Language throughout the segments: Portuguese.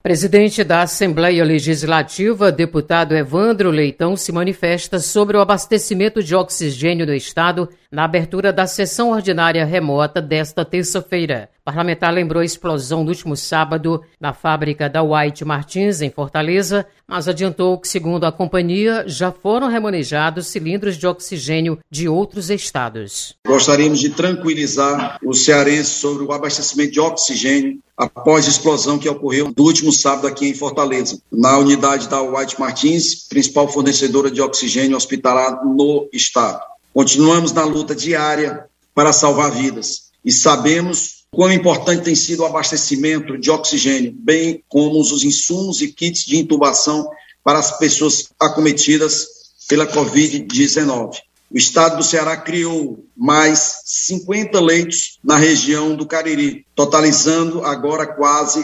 Presidente da Assembleia Legislativa, deputado Evandro Leitão, se manifesta sobre o abastecimento de oxigênio no Estado na abertura da sessão ordinária remota desta terça-feira. O parlamentar lembrou a explosão no último sábado na fábrica da White Martins, em Fortaleza, mas adiantou que, segundo a companhia, já foram remanejados cilindros de oxigênio de outros estados. Gostaríamos de tranquilizar os cearenses sobre o abastecimento de oxigênio após a explosão que ocorreu no último sábado aqui em Fortaleza, na unidade da White Martins, principal fornecedora de oxigênio hospitalar no estado. Continuamos na luta diária para salvar vidas e sabemos quão importante tem sido o abastecimento de oxigênio, bem como os insumos e kits de intubação para as pessoas acometidas pela Covid-19. O estado do Ceará criou mais 50 leitos na região do Cariri, totalizando agora quase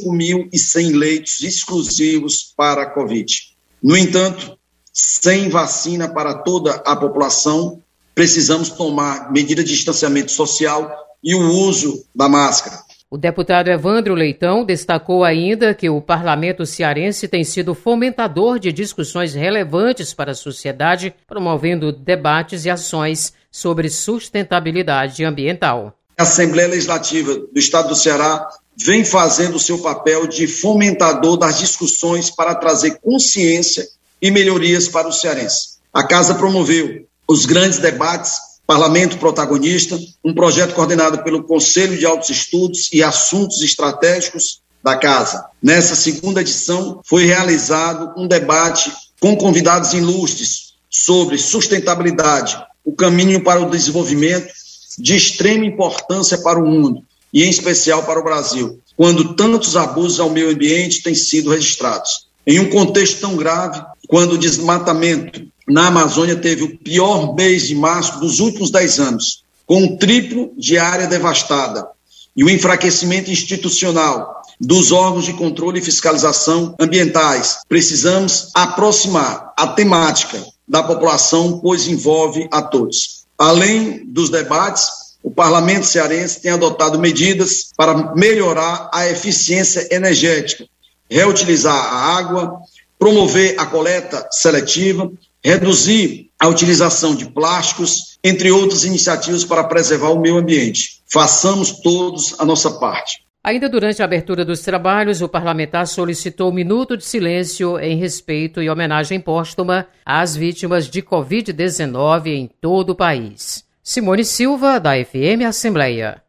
5.100 leitos exclusivos para a Covid. No entanto, sem vacina para toda a população, precisamos tomar medidas de distanciamento social e o uso da máscara. O deputado Evandro Leitão destacou ainda que o parlamento cearense tem sido fomentador de discussões relevantes para a sociedade, promovendo debates e ações sobre sustentabilidade ambiental. A Assembleia Legislativa do Estado do Ceará vem fazendo o seu papel de fomentador das discussões para trazer consciência e melhorias para os cearenses. A Casa promoveu os grandes debates Parlamento Protagonista, um projeto coordenado pelo Conselho de Altos Estudos e Assuntos Estratégicos da Casa. Nessa segunda edição, foi realizado um debate com convidados ilustres sobre sustentabilidade, o caminho para o desenvolvimento de extrema importância para o mundo, e em especial para o Brasil, quando tantos abusos ao meio ambiente têm sido registrados. Em um contexto tão grave, quando o desmatamento na Amazônia teve o pior mês de março dos últimos 10 anos, com um triplo de área devastada e o enfraquecimento institucional dos órgãos de controle e fiscalização ambientais. Precisamos aproximar a temática da população, pois envolve a todos. Além dos debates, o Parlamento cearense tem adotado medidas para melhorar a eficiência energética, reutilizar a água, promover a coleta seletiva, reduzir a utilização de plásticos, entre outras iniciativas para preservar o meio ambiente. Façamos todos a nossa parte. Ainda durante a abertura dos trabalhos, o parlamentar solicitou um minuto de silêncio em respeito e homenagem póstuma às vítimas de Covid-19 em todo o país. Simone Silva, da FM Assembleia.